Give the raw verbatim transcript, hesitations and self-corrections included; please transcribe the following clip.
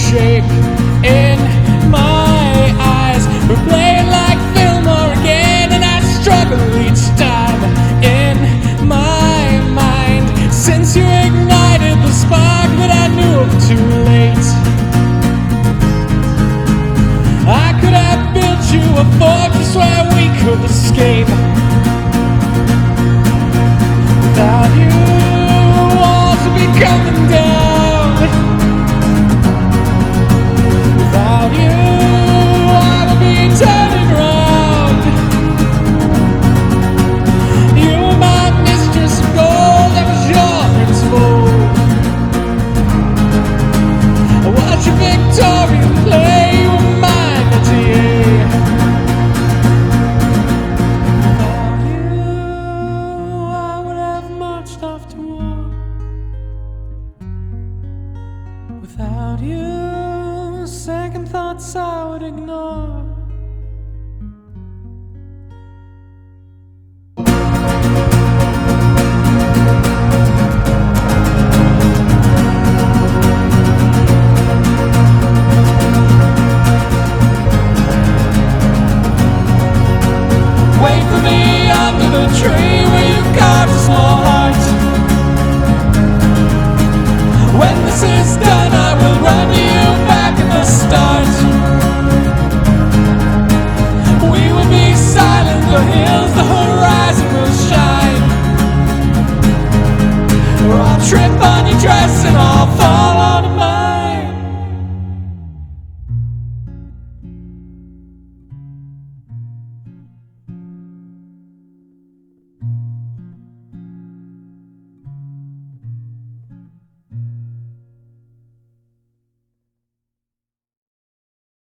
shape in my eyes. We're playing like Fillmore again, and I struggle each time in my mind. Since you ignited the spark that I knew of too late, I could have built you a fortress where we could escape. Without you, walls would be coming down. Without you, I would be turning round. You were my mistress of gold, I was your prince of old. I watched your Victorian play, you were my métier. Without you, I would have marched off to war. Without you, second thoughts I would ignore. Wait for me under the tree where you carved a small heart. When this is done, I will run you back at the start. We will be silent, the hills, the horizon will shine. Or I'll trip on your dress and I'll fall.